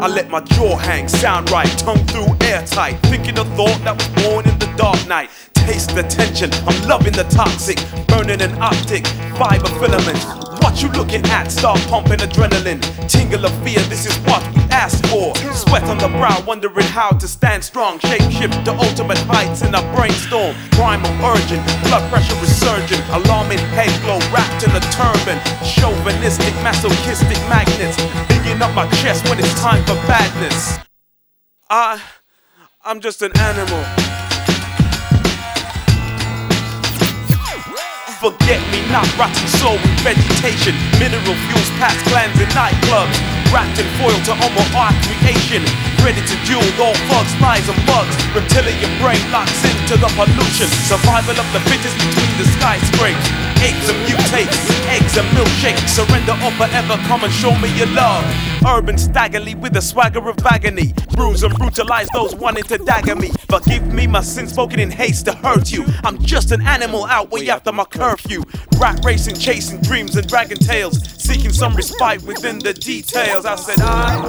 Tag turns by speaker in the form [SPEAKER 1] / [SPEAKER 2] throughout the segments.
[SPEAKER 1] I let my jaw hang, sound right, tongue through airtight. Thinking a thought that was born in the dark night. Taste the tension, I'm loving the toxic. Burning an optic, fiber filaments. What you looking at? Start pumping adrenaline. Tingle of fear, this is what we asked for. Sweat on the brow, wondering how to stand strong. Shape shift to ultimate heights in a brainstorm. Primal urgent, blood pressure resurgent. Alarming head glow wrapped in a turban. Chauvinistic, masochistic magnets. Digging up my chest when it's time for badness. I'm just an animal. Forget me not, rotting soul with vegetation. Mineral fuels past glands in nightclubs. Wrapped in foil to homo art creation. Ready to duel all thugs, flies and bugs. Reptilian brain locks into the pollution. Survival of the fittest between the skyscrapers. Apes and mutates, eggs and milkshakes. Surrender or forever, come and show me your love. Urban staggerly with a swagger of agony. Bruise and brutalize those wanting to dagger me. Forgive me my sins spoken in haste to hurt you. I'm just an animal out way after my curfew. Rat racing, chasing dreams and dragon tails. Seeking some respite within the details. I said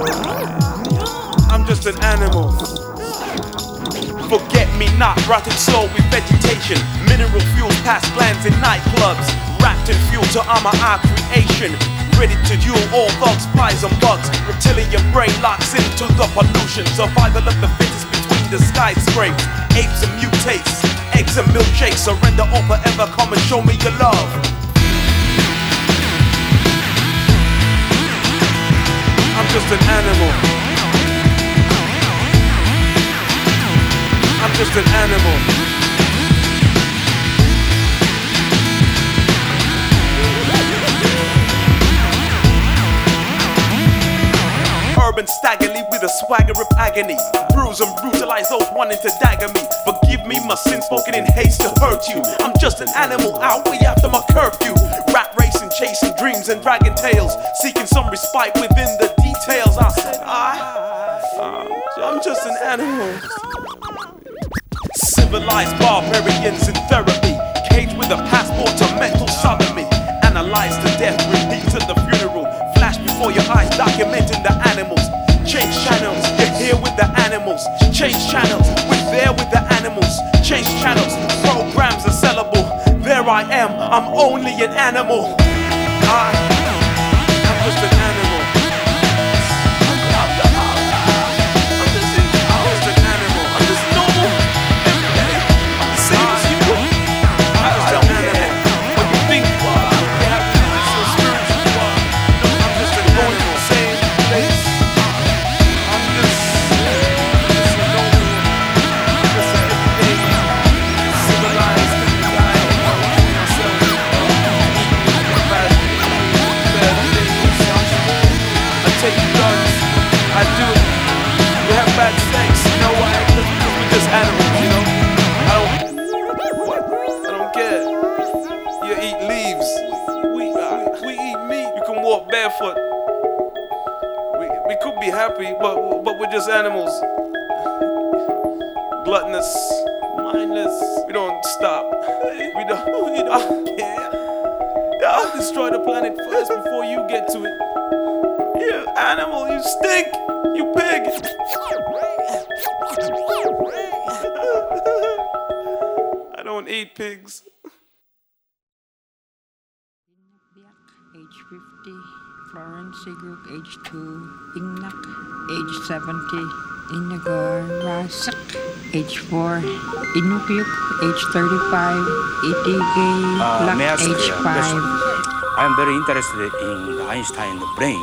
[SPEAKER 1] I'm just an animal. Forget me not, rotted soul with vegetation. Mineral fuels past glands in nightclubs. Wrapped in fuel to armor our creation. Ready to duel all thugs, flies and bugs. Reptilian brain locks into the pollution. Survival of the fittest between the skyscrapers. Apes and mutates, eggs and milkshakes. Surrender or forever, come and show me your love. I'm just an animal. I'm just an animal. Urban staggerly with a swagger of agony. Bruise and brutalize those wanting to dagger me. Forgive me my sins spoken in haste to hurt you. I'm just an animal out way after my curfew. Rat racing, chasing dreams and dragon tails. Seeking some respite within the details. I said I'm just an animal. Civilized barbarians in therapy. Caged with a passport to mental sodomy. Analyze the death, repeat to the funeral. Flash before your eyes, documenting the animals. Change channels, you're here with the animals. Change channels, we're there with the animals. Change channels, programs are sellable. There I am, I'm only an animal. I'm just an animal. Barefoot. We could be happy, but we're just animals. Gluttonous, mindless. We don't stop. We don't care. I'll destroy the planet first before you get to it. You animal, you stink, you pig. I don't eat pigs.
[SPEAKER 2] Age 50, Florence Group, age 2, Ingnak, age 70, Inagar Rasak, age 4, Inukyuk, age 35, Itigay Lak, age 5.
[SPEAKER 3] I am very interested in Einstein's brain.